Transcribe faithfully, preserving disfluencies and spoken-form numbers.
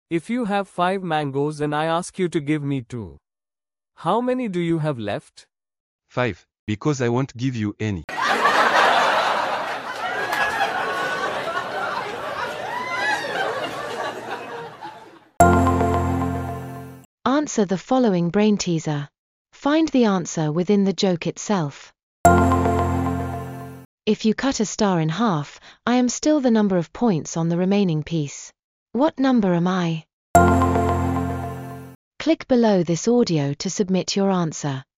If you have five mangoes and I ask you to give me two, how many do you have left? Five, because I won't give you any. Answer the following brain teaser. Find the answer within the joke itself. If you cut a star in half, I am still the number of points on the remaining piece. What number am I? Click below this audio to submit your answer.